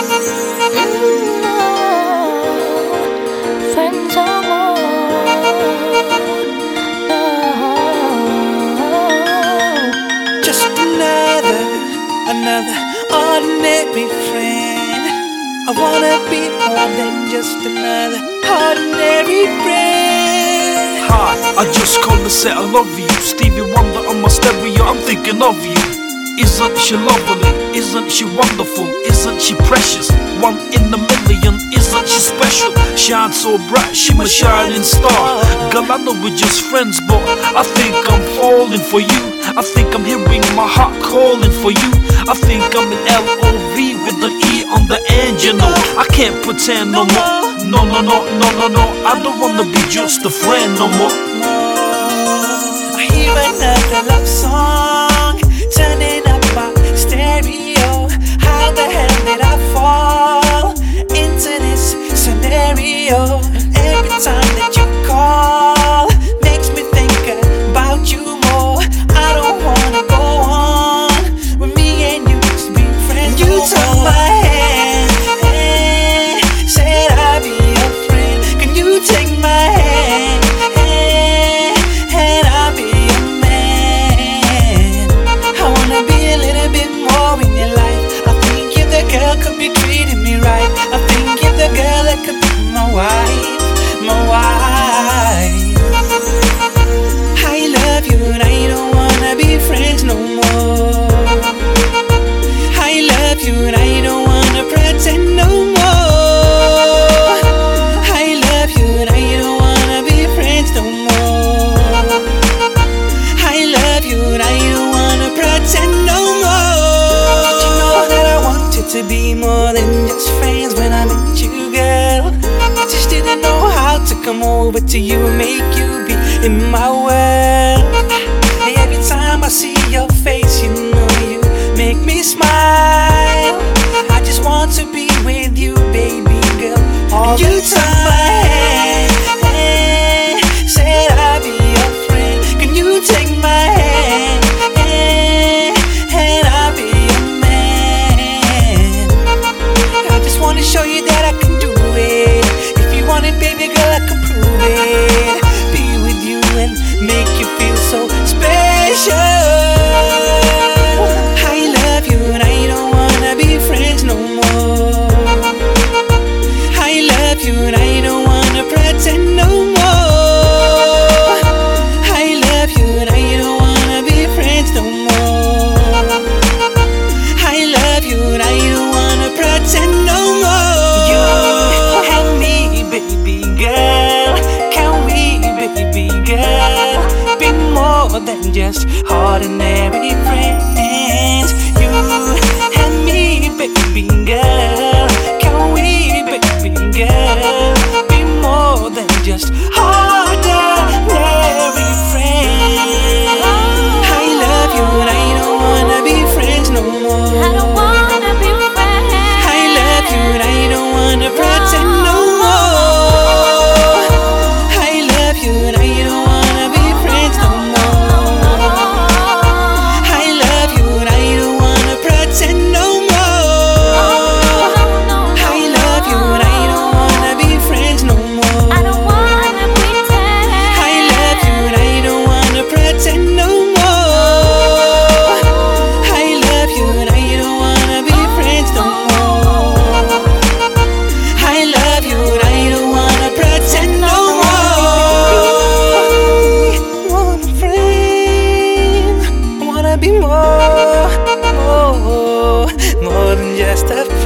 Friends are more. No. Just another ordinary friend. I wanna be more than just another ordinary friend. Hi, I just called to say I love you. Stevie Wonder on my stereo, I'm thinking of you. Isn't she lovely? Isn't she wonderful? Isn't she precious? One in a million, isn't she special? Shines so bright, she my shining star. Girl, I know we're just friends, but I think I'm falling for you. I think I'm hearing my heart calling for you. I think I'm in LOV with the E on the end, you know. I can't pretend no more. No, I don't wanna be just a friend no more. I hear another love song turning up my stereo. How the hell did I fall into this scenario? Every time that you call makes me think about you more. I don't wanna go on with me and you just be friends. You took my hand, said I'd be your friend. Can you take my hand, and I'll be your man? I wanna be a little bit more in your life. I think you're the girl could be treating me right. I think you're the girl that could be my wife, my wife. I love you and I don't wanna be friends no more. I love you and I don't wanna pretend no more. I love you and I don't wanna be friends no more. I love you and I don't wanna pretend no more. Did you know that I wanted to be more than just friends when I met you, girl? I just didn't know how to come over to you and make you be in my world. Every time I see your face, you know you make me smile. I just want to be with you, baby girl, all the time. My hand, said I'll be your friend. Can you take my hand, and I'll be your man? I just wanna show you that I can do it. If you want it, baby girl, I can prove it. Be with you and make you feel so special. I love you and I don't wanna be friends no more. I love you and I don't wanna pretend no more. I love you and I don't wanna be friends no more. I love you and I don't wanna pretend no more. You and me, baby girl, can we, baby girl, be more than just ordinary friends? You and me, baby girl, can we, baby girl, be more than just ordinary friends? I love you and I don't wanna be friends no more. I don't wanna be friends. I love you and I don't wanna pretend no more. I love you and I don't wanna be friends no more. I love you and I don't wanna pretend no more. I love you and I don't wanna be friends no more. I don't wanna pretend. I love you and I don't wanna pretend no more. I love you and I don't wanna be friends no more. I love you and I don't wanna pretend no more. Want a friend, I wanna be more than just a friend.